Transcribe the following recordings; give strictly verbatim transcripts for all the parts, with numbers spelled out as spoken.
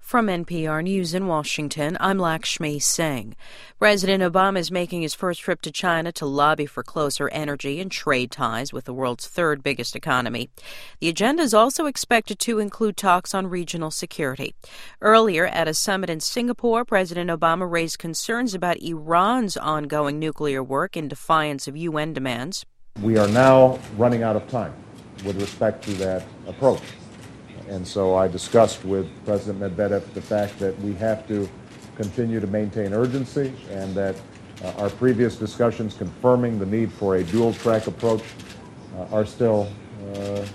From N P R News in Washington, I'm Lakshmi Singh. President Obama is making his first trip to China to lobby for closer energy and trade ties with the world's third biggest economy. The agenda is also expected to include talks on regional security. Earlier, at a summit in Singapore, President Obama raised concerns about Iran's ongoing nuclear work in defiance of U N demands. We are now running out of time with respect to that approach. And so I discussed with President Medvedev the fact that we have to continue to maintain urgency and that uh, our previous discussions confirming the need for a dual-track approach uh, are still uh, uh,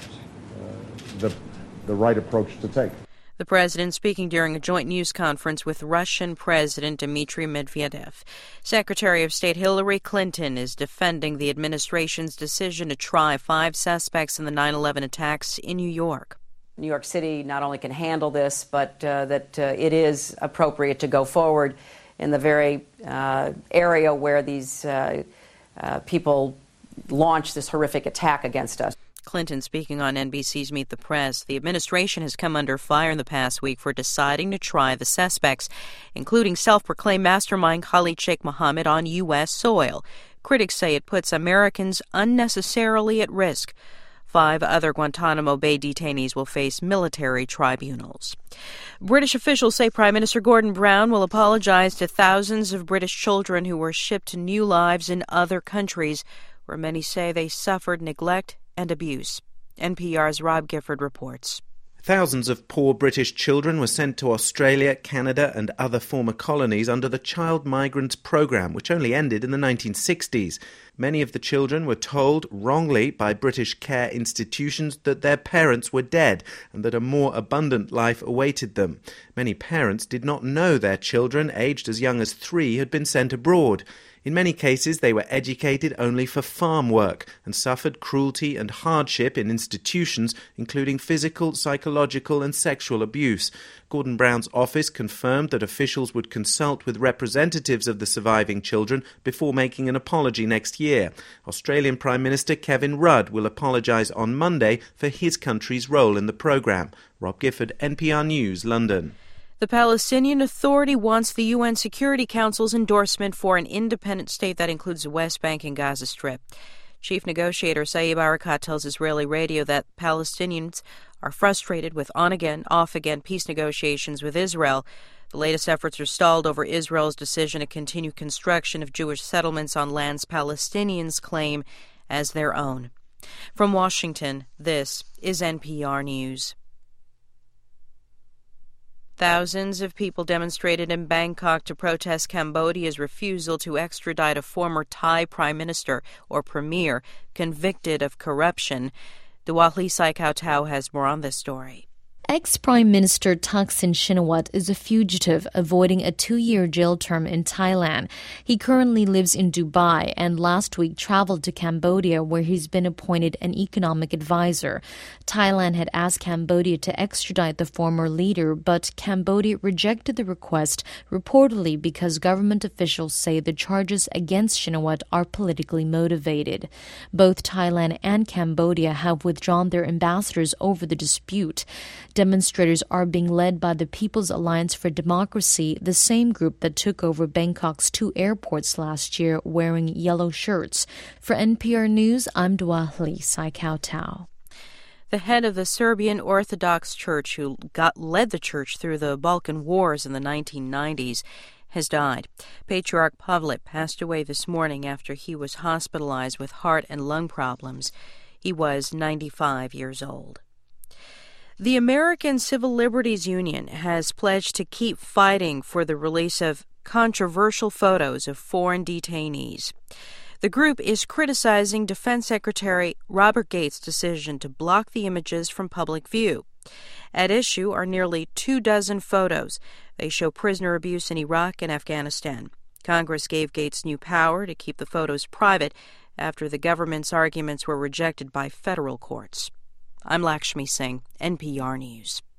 the, the right approach to take. The president speaking during a joint news conference with Russian President Dmitry Medvedev. Secretary of State Hillary Clinton is defending the administration's decision to try five suspects in the nine eleven attacks in New York. New York City not only can handle this, but uh, that uh, it is appropriate to go forward in the very uh, area where these uh, uh, people launched this horrific attack against us. Clinton speaking on N B C's Meet the Press. The administration has come under fire in the past week for deciding to try the suspects, including self-proclaimed mastermind Khalid Sheikh Mohammed, on U S soil. Critics say it puts Americans unnecessarily at risk. Five other Guantanamo Bay detainees will face military tribunals. British officials say Prime Minister Gordon Brown will apologize to thousands of British children who were shipped to new lives in other countries, where many say they suffered neglect and abuse. N P R's Rob Gifford reports. Thousands of poor British children were sent to Australia, Canada and other former colonies under the Child Migrants Programme, which only ended in the nineteen sixties. Many of the children were told, wrongly, by British care institutions that their parents were dead and that a more abundant life awaited them. Many parents did not know their children, aged as young as three, had been sent abroad. In many cases, they were educated only for farm work and suffered cruelty and hardship in institutions, including physical, psychological and sexual abuse. Gordon Brown's office confirmed that officials would consult with representatives of the surviving children before making an apology next year. Australian Prime Minister Kevin Rudd will apologise on Monday for his country's role in the programme. Rob Gifford, N P R News, London. The Palestinian Authority wants the U N Security Council's endorsement for an independent state that includes the West Bank and Gaza Strip. Chief negotiator Saeb Erekat tells Israeli radio that Palestinians are frustrated with on-again, off-again peace negotiations with Israel. The latest efforts are stalled over Israel's decision to continue construction of Jewish settlements on lands Palestinians claim as their own. From Washington, this is N P R News. Thousands of people demonstrated in Bangkok to protest Cambodia's refusal to extradite a former Thai prime minister or premier convicted of corruption. Duahli Saikautau has more on this story. Ex-Prime Minister Thaksin Shinawatra is a fugitive avoiding a two-year jail term in Thailand. He currently lives in Dubai and last week traveled to Cambodia where he's been appointed an economic advisor. Thailand had asked Cambodia to extradite the former leader, but Cambodia rejected the request, reportedly because government officials say the charges against Shinawatra are politically motivated. Both Thailand and Cambodia have withdrawn their ambassadors over the dispute. Demonstrators are being led by the People's Alliance for Democracy, the same group that took over Bangkok's two airports last year wearing yellow shirts. For N P R News, I'm Duahli Saikautau. The head of the Serbian Orthodox Church, who got, led the church through the Balkan Wars in the nineteen nineties, has died. Patriarch Pavle passed away this morning after he was hospitalized with heart and lung problems. He was ninety-five years old. The American Civil Liberties Union has pledged to keep fighting for the release of controversial photos of foreign detainees. The group is criticizing Defense Secretary Robert Gates' decision to block the images from public view. At issue are nearly two dozen photos. They show prisoner abuse in Iraq and Afghanistan. Congress gave Gates new power to keep the photos private after the government's arguments were rejected by federal courts. I'm Lakshmi Singh, N P R News.